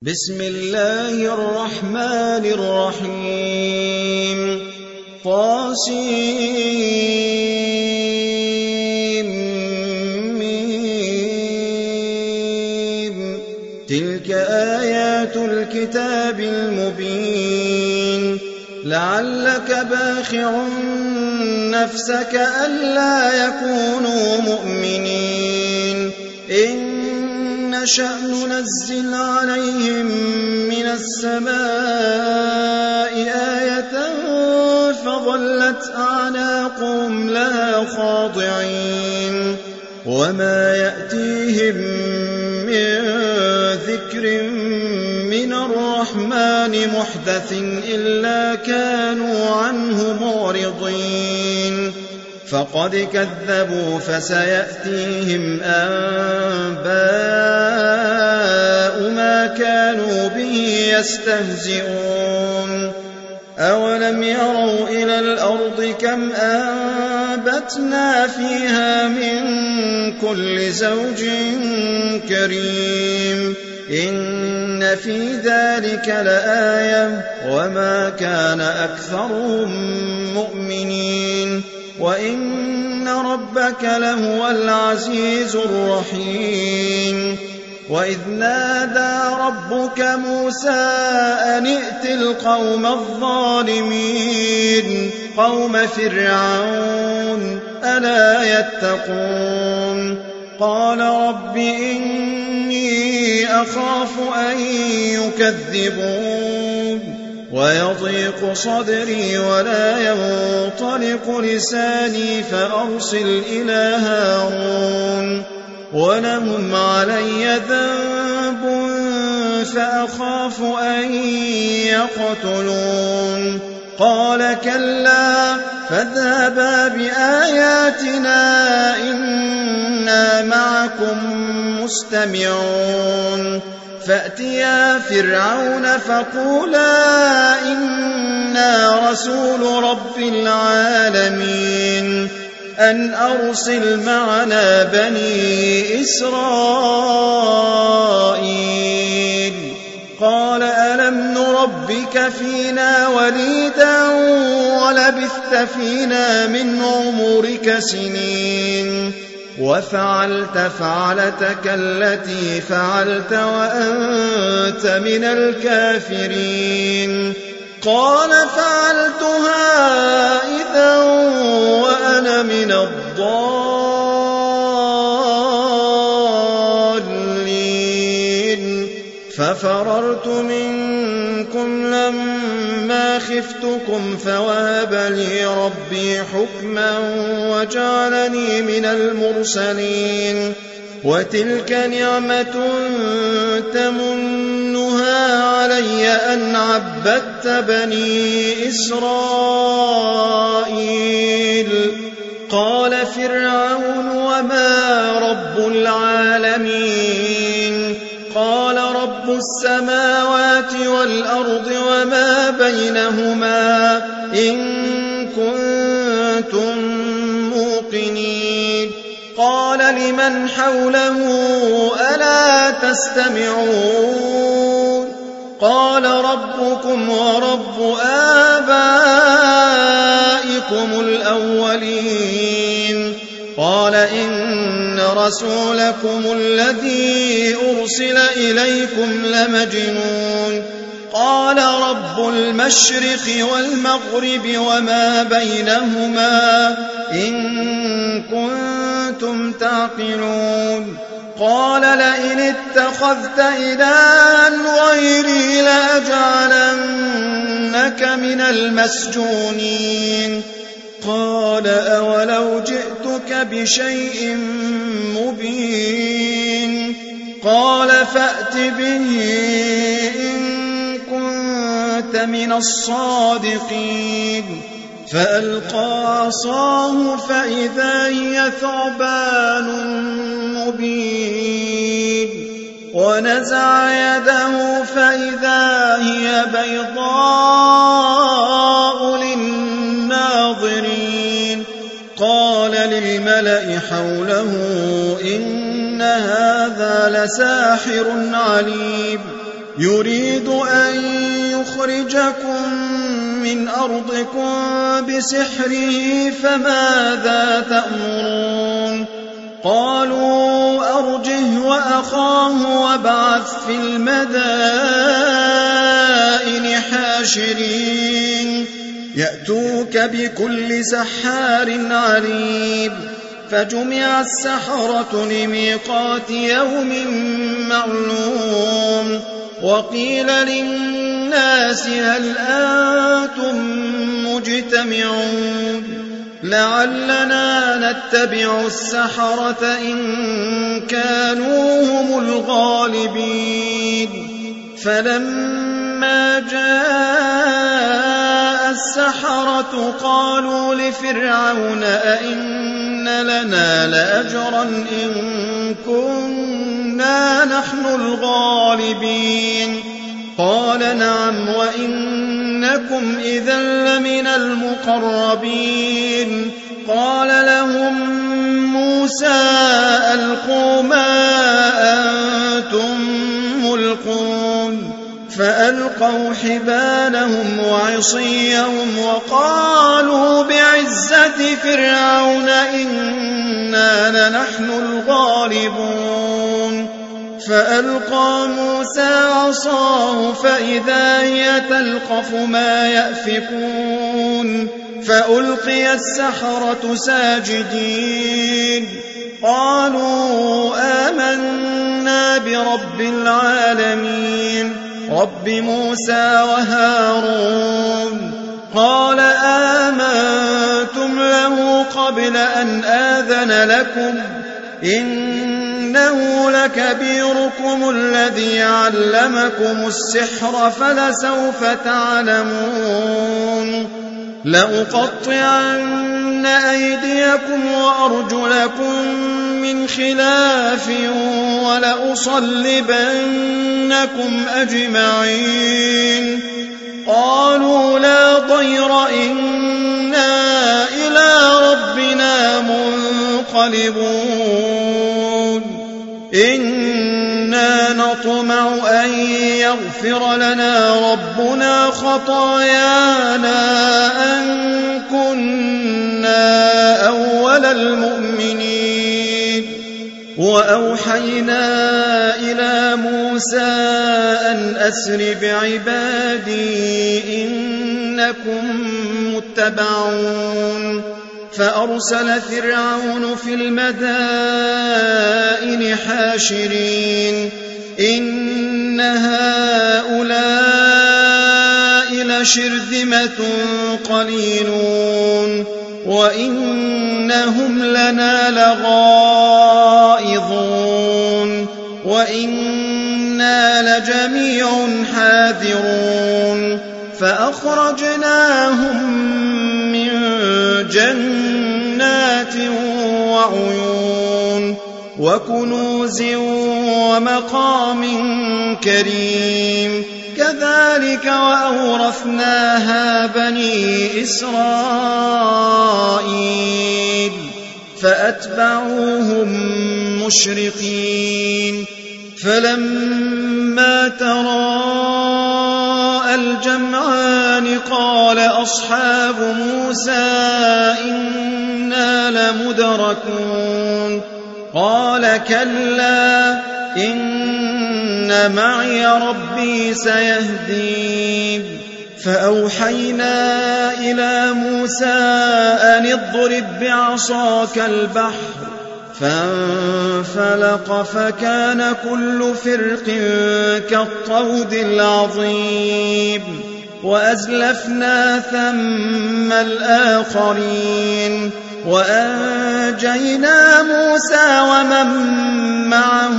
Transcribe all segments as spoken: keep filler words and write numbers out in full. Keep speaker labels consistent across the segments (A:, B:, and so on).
A: بسم الله الرحمن الرحيم طاسيم تلك آيات الكتاب المبين لعلك باخع نفسك ألا يكونوا مؤمنين إن نشأ ننزل عليهم من السماء آية فظلت أعناقهم لها خاضعين وما يأتيهم من ذكر من الرحمن محدث إلا كانوا عنه معرضين فقد كذبوا فسيأتيهم أنباء ما كانوا به يستهزئون أولم يروا إلى الأرض كم أنبتنا فيها من كل زوج كريم إن في ذلك لآية وما كان أكثرهم مؤمنين وإن ربك لهو العزيز الرحيم وإذ نادى ربك موسى أن ائت القوم الظالمين قوم فرعون ألا يتقون قال رب إني أخاف أن يكذبون ويضيق صدري ولا ينطلق لساني فأرسل إلى هارون ولهم علي ذنب فأخاف أن يقتلون قال كلا فاذهبا بآياتنا إنا معكم مستمعون فأتيا فرعون فقولا إنا رسول رب العالمين أن أرسل معنا بني إسرائيل قال ألم نربك فينا وليدا ولبثت فينا من عمرك سنين وفعلت فعلتك التي فعلت وأنت من الكافرين قال فعلتها إذا وأنا من الضالين ففررت منكم لما خفتكم فوهب لي ربي حكما وجعلني من المرسلين وتلك نعمة تمنها علي أن عبدت بني إسرائيل قال فرعون وما رب العالمين قال رب السماوات والأرض وما بينهما إن كنتم موقنين قال لمن حوله ألا تستمعون قال ربكم ورب آبائكم الأولين قال إن رسولكم الذي أرسل إليكم لمجنون قال رب المشرق والمغرب وما بينهما إن كنتم تعقلون قال لئن اتخذت إلها غيري لأجعلنك من المسجونين قال أولو جئتك بشيء مبين قال فأت به إن كنت من الصادقين فألقى عصاه فإذا هي ثعبان مبين ونزع يده فإذا هي بيضاء للناظرين قال للملأ حوله إن هذا لساحر عليم يريد أن يخرجكم من أرضكم بسحره فماذا تأمرون قالوا أرجه وأخاه وابعث في المدائن حاشرين يأتوك بكل سحار عليم فجمع السحرة لميقات يوم معلوم وقيل للناس هل أنتم مجتمعون لعلنا نتبع السحرة إن كانوا هم الغالبين فلما جاء السحرة قالوا لفرعون أئن لنا لأجرا إن كنا نحن الغالبين قال نعم وإنكم إذا لمن المقربين قال لهم موسى ألقوا ما أنتم ملقون فألقوا حبالهم وعصيهم وقالوا بعزة فرعون إنا لنحن الغالبون فألقى موسى عصاه فإذا هي تلقف ما يأفكون فألقي السحرة ساجدين قالوا آمنا برب العالمين رب موسى وهارون قال آمنتم له قبل أن آذن لكم إنه لكبيركم الذي علمكم السحر فلسوف تعلمون لأقطعن أيديكم وأرجلكم من خلاف ولأصلبنكم أجمعين قالوا لا ضير إنا إلى ربنا منقلبون إنا نطمع أن يغفر لنا ربنا خطايانا أن كنا أول المؤمنين وأوحينا إلى موسى أن أسر بعبادي إنكم متبعون فأرسل فرعون في المدائن حاشرين إن هؤلاء لشرذمة قليلون وإنهم لنا لغائظون وإنا لجميع حاذرون فأخرجناهم من جنات وعيون وكنوز ومقام كريم كذلك وأورثناها بني إسرائيل فأتبعوهم مشرقين فلما تراءى الجمعان قال أصحاب موسى إنا لمدركون قال كلا إن معي ربي سيهدين فأوحينا إلى موسى أن اضرب بعصاك البحر فانفلق فكان كل فرق كالطود العظيم وأزلفنا ثم الآخرين وأنجينا موسى ومن معه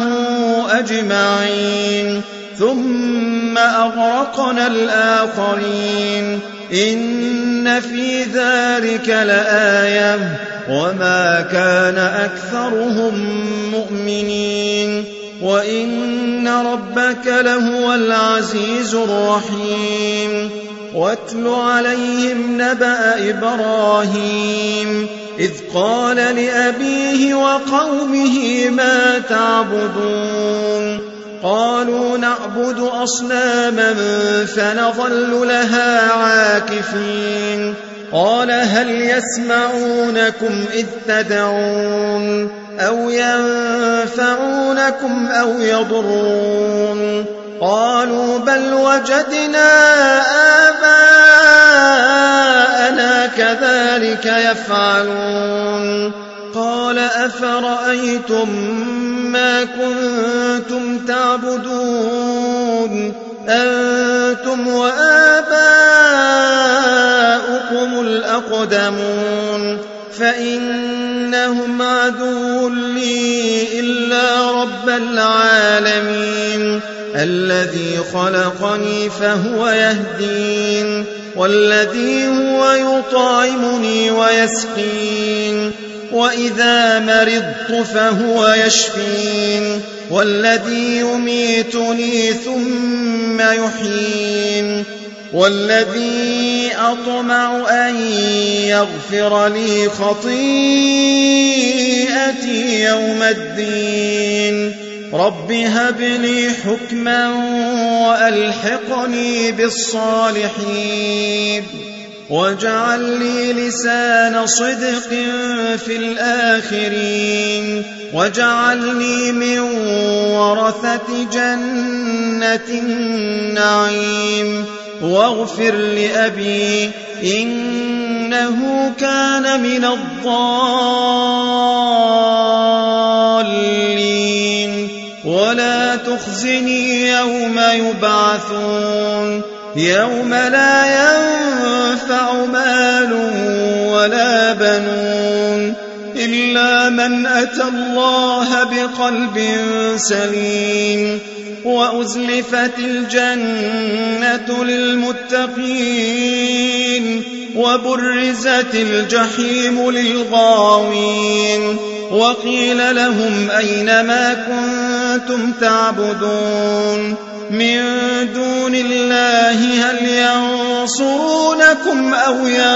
A: أجمعين ثم أغرقنا الآخرين إن في ذلك لآية وما كان أكثرهم مؤمنين وإن ربك لهو العزيز الرحيم واتل عليهم نبأ إبراهيم إذ قال لأبيه وقومه ما تعبدون قالوا نعبد أصناما فنظل لها عاكفين قال هل يسمعونكم إذ تدعون أو ينفعونكم أو يضرون قالوا بل وجدنا آباءنا كذلك يفعلون قال أفرأيتم ما كنتم تعبدون أنتم وآباؤكم الأقدمون فإنهم عدو لي إلا رب العالمين الذي خلقني فهو يهدين والذي هو يطعمني ويسقين وإذا مرضت فهو يشفين والذي يميتني ثم يحيين والذي أطمع أن يغفر لي خطيئتي يوم الدين رب هب لي حكما وألحقني بالصالحين واجعل لي لسان صدق في الآخرين واجعلني من ورثة جنة النعيم واغفر لأبي إنه كان من الضالين ولا تخزني يوم يبعثون يوم لا ينفع مال ولا بنون إلا من أتى الله بقلب سليم وأزلفت الجنة للمتقين وبرزت الجحيم للغاوين وقيل لهم أين ما كنتم تعبدون من دون الله هل ينصرونكم أو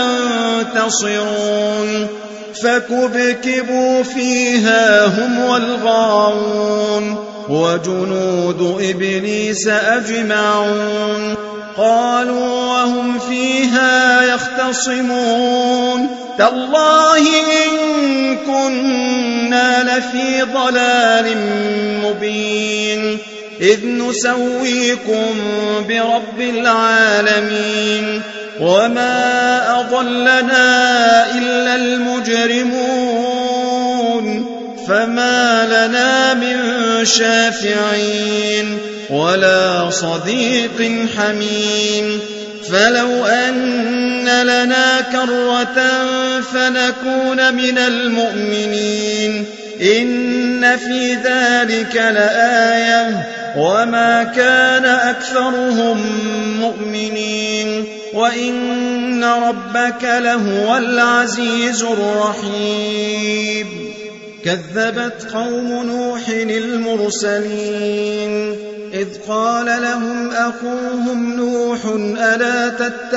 A: ينتصرون فكبكبوا فيها هم والغاوون وجنود إبليس أجمعون قالوا وهم فيها يختصمون تالله إن كنا لفي ضلال مبين إذ نسويكم برب العالمين وما أضلنا إلا المجرمون فما لنا من شافعين ولا صديق حميم فلو أن لنا كرة فنكون من المؤمنين إن في ذلك لآية وما كان أكثرهم مؤمنين وإن ربك لهو العزيز الرحيم كذبت قوم نوح المرسلين إذ قال لهم أخوهم نوح ألا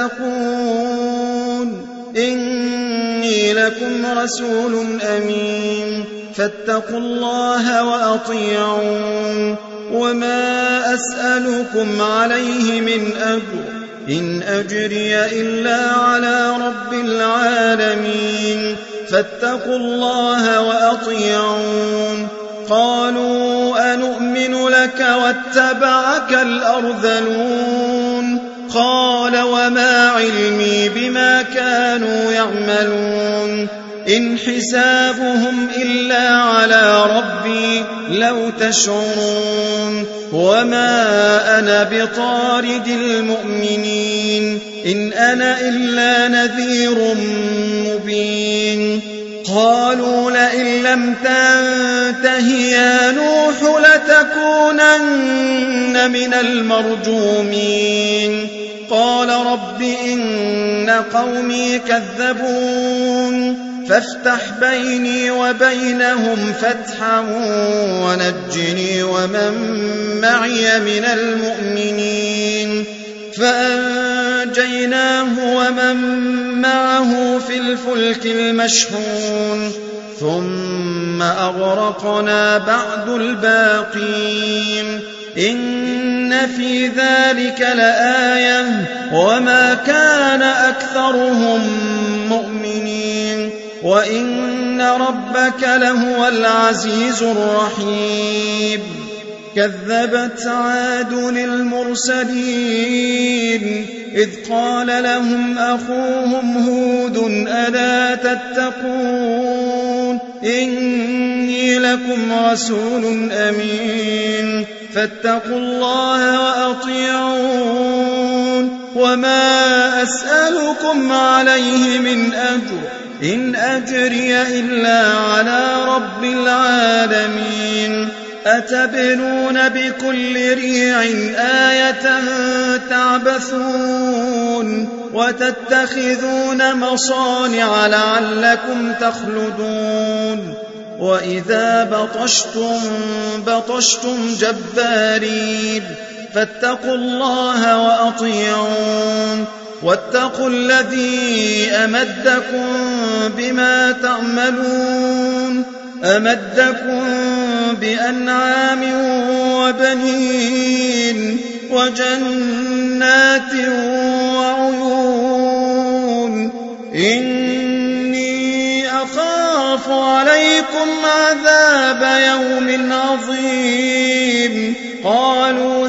A: تتقون إني لكم رسول أمين فاتقوا الله وأطيعون وما أسألكم عليه من أجر إن أجري إلا على رب العالمين فاتقوا الله وأطيعون قالوا أنؤمن لك واتبعك الأرذلون قال وما علمي بما كانوا يعملون إن حسابهم إلا على ربي لو تشعرون وما أنا بطارد المؤمنين إن أنا إلا نذير مبين قالوا لئن لم تنته يا نوح لتكونن من المرجومين قال رب إن قومي كذبون فافتح بيني وبينهم فتحا ونجني ومن معي من المؤمنين فأنجيناه ومن معه في الفلك المشحون ثم أغرقنا بعد الباقين إن في ذلك لآية وما كان أكثرهم مؤمنين وإن ربك لهو العزيز الرحيم كذبت عاد المرسلين إذ قال لهم أخوهم هود ألا تتقون إني لكم رسول أمين فاتقوا الله وأطيعون وما أسألكم عليه من أجر إن أجري إلا على رب العالمين أتبنون بكل ريع آية تعبثون وتتخذون مصانع لعلكم تخلدون وإذا بطشتم بطشتم جبارين فاتقوا الله وأطيعون واتقوا الذي أمدكم بما تعملون أمدكم بأنعام وبنين وجنات وعيون إني أخاف عليكم عذاب يوم عظيم قالوا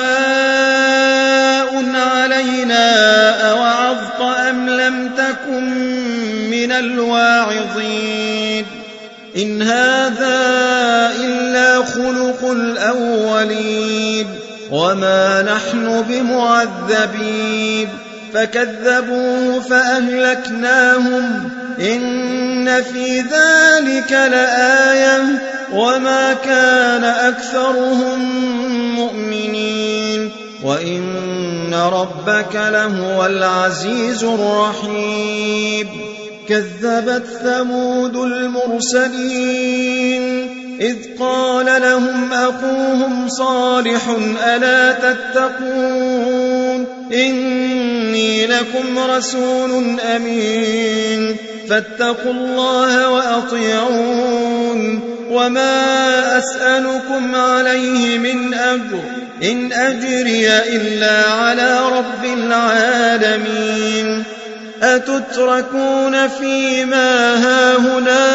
A: سواء علينا أوعظت أم لم تكن من الواعظين إن هذا إلا خلق الأولين وما نحن بمعذبين فكذبوه فأهلكناهم إن في ذلك لآية وما كان أكثرهم مؤمنين وإن ربك لهو العزيز الرحيم كذبت ثمود المرسلين إذ قال لهم أخوهم صالح ألا تتقون إني لكم رسول أمين فاتقوا الله وأطيعون وما أسألكم عليه من أجر إن أجري إلا على رب العالمين أتتركون فيما هاهنا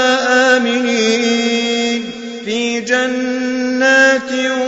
A: آمنين في جنات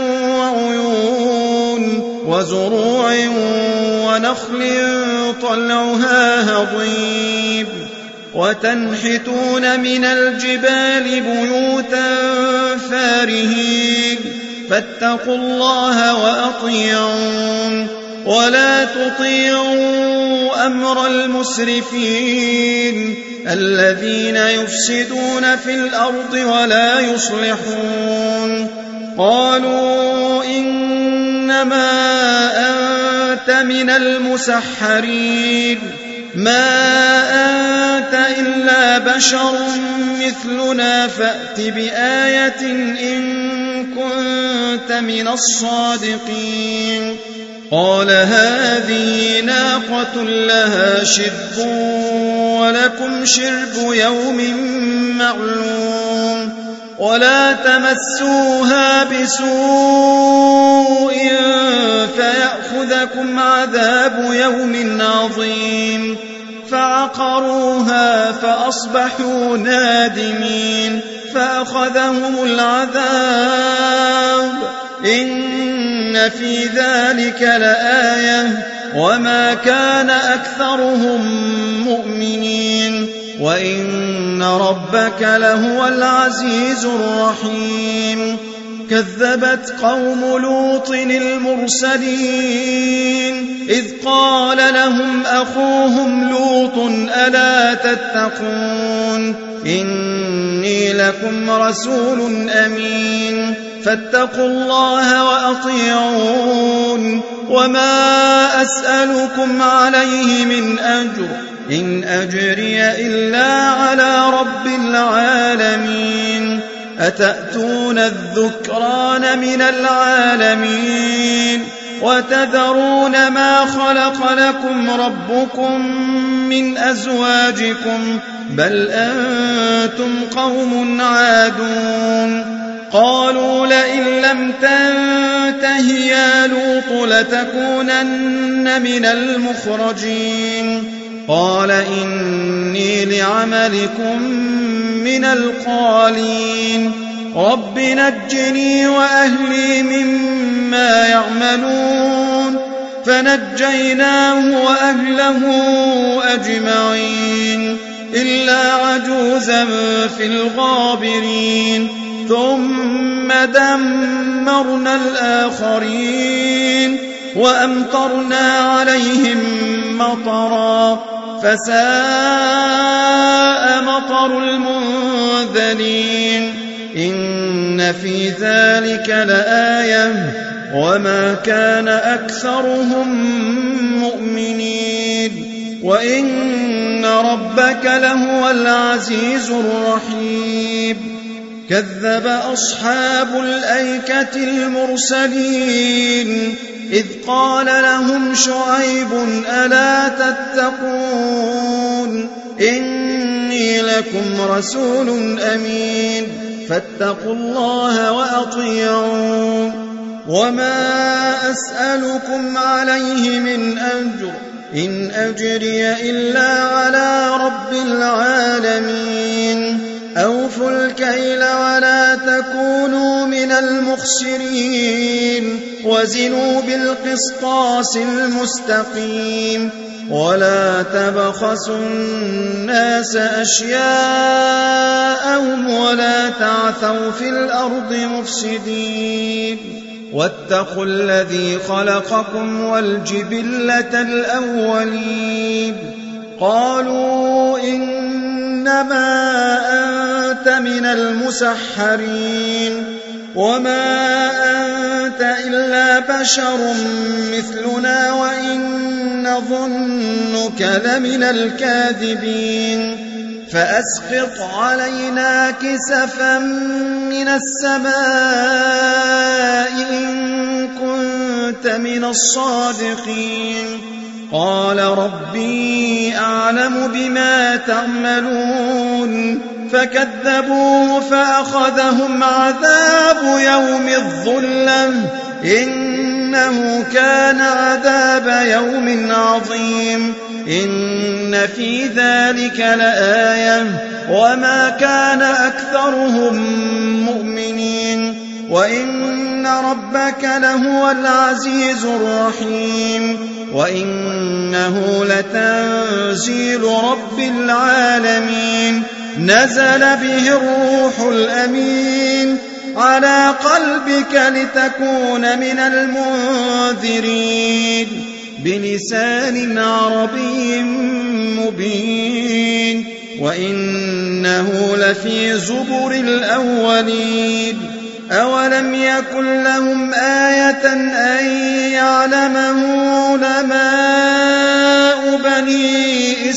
A: وعيون وزروع ونخل طلعها هضيم وتنحتون من الجبال بيوتا فارهين فاتقوا الله وأطيعون ولا تطيعوا أمر المسرفين الذين يفسدون في الأرض ولا يصلحون قالوا إنما أنت من المسحرين ما أنت إلا بشر مثلنا فأت بآية إن كنت من الصادقين قال هذه ناقة لها شرب ولكم شرب يوم معلوم ولا تمسوها بسوء فيأخذكم عذاب يوم عظيم فعقروها فأصبحوا نادمين فأخذهم العذاب إن في ذلك لآية وما كان أكثرهم مؤمنين وإن ربك لهو العزيز الرحيم كذبت قوم لوط المرسلين إذ قال لهم أخوهم لوط ألا تتقون إني لكم رسول أمين فاتقوا الله وأطيعون وما أسألكم عليه من أجر إن أجري إلا على رب العالمين أتأتون الذكران من العالمين وتذرون ما خلق لكم ربكم من أزواجكم بل أنتم قوم عادون قالوا لئن لم تنتهوا تنته يا لوط لتكونن من المخرجين قال إني لعملكم من القالين رب نجني وأهلي مما يعملون فنجيناه وأهله أجمعين إلا عجوزا في الغابرين ثم دمرنا الآخرين وأمطرنا عليهم مطرا فساء مطر المنذرين إن في ذلك لآية وما كان أكثرهم مؤمنين وإن ربك لهو العزيز الرحيم كذب أصحاب الأيكة المرسلين إذ قال لهم شعيب ألا تتقون إني لكم رسول أمين فاتقوا الله وأطيعون وما أسألكم عليه من أجر إن أجري إلا على رب العالمين أوفوا الكيل ولا تكونوا من المخسرين وزنوا بالقسطاس المستقيم ولا تبخسوا الناس أشياءهم ولا تعثوا في الأرض مفسدين واتقوا الذي خلقكم والجبلة الأولين قالوا إنما أنت من المسحرين وما أنت إلا بشر مثلنا وإن نظنك لمن الكاذبين فأسقط علينا كسفا من السماء إن كنت من الصادقين قال ربي أعلم بما تعملون فكذبوه فأخذهم عذاب يوم الظلة إنه كان عذاب يوم عظيم إن في ذلك لآية وما كان أكثرهم مؤمنين وإن ربك لهو العزيز الرحيم وإنه لتنزيل رب العالمين نزل به الروح الأمين على قلبك لتكون من المنذرين بلسان عربي مبين وإنه لفي زبر الأولين أولم يكن لهم آية أن يعلمه علماء بني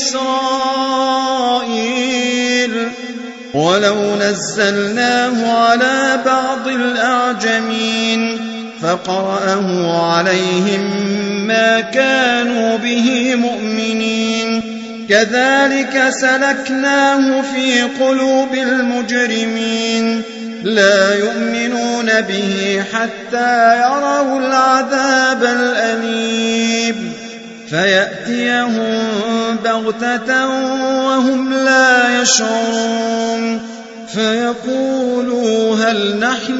A: إسرائيل ولو نزلناه على بعض الأعجمين فقرأه عليهم ما كانوا به مؤمنين كذلك سلكناه في قلوب المجرمين لا يؤمنون به حتى يروا العذاب الأليم فيأتيهم بغتة وهم لا يشعرون فيقولوا هل نحن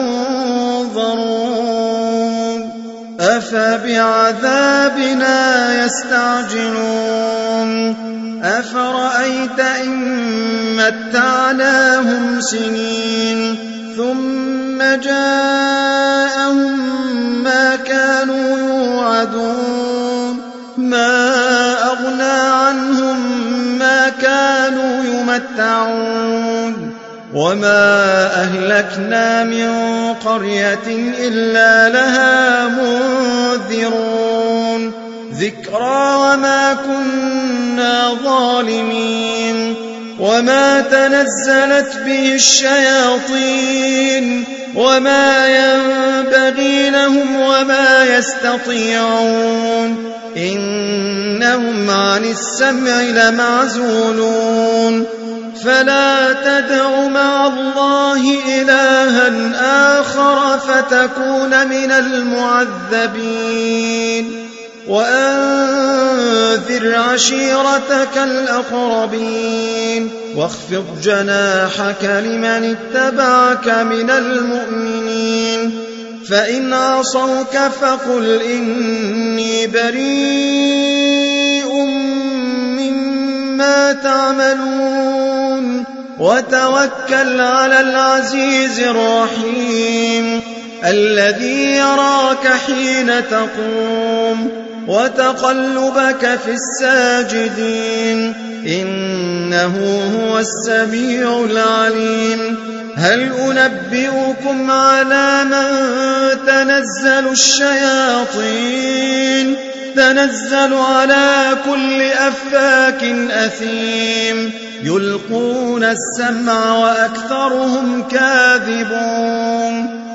A: منظرون أفبعذابنا يستعجلون أفرأيت إن متعناهم سنين ثم جاءهم ما كانوا يوعدون ما أغنى عنهم ما كانوا يمتعون وما أهلكنا من قرية إلا لها منذرون ذكرى وما كنا ظالمين وما تنزلت به الشياطين وما ينبغي لهم وما يستطيعون إنهم عن السمع لمعزولون فلا تدع مع الله إلها آخر فتكون من المعذبين وأنذر عشيرتك الأقربين واخفض جناحك لمن اتبعك من المؤمنين فإن عصوك فقل إني بريء مما تعملون وتوكل على العزيز الرحيم الذي يراك حين تقوم وتقلبك في الساجدين إنه هو السميع العليم هل أنبئكم على من تنزل الشياطين تنزل على كل أفاك أثيم يلقون السمع وأكثرهم كاذبون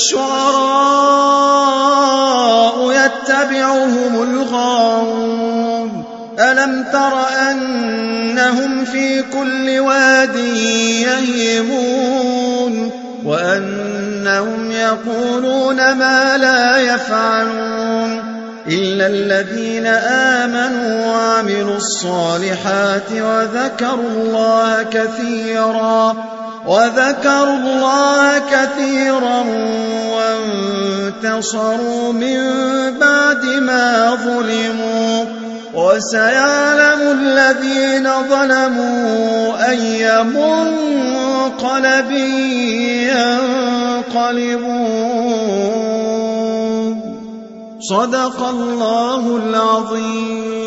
A: والشعراء يتبعهم الغاوون ألم تر أنهم في كل واد يهيمون وأنهم يقولون ما لا يفعلون إلا الذين آمنوا وعملوا الصالحات وذكروا الله كثيرا وذكروا الله كثيرا وانتصروا من بعد ما ظلموا وسيعلم الذين ظلموا أي منقلب ينقلبون صدق الله العظيم.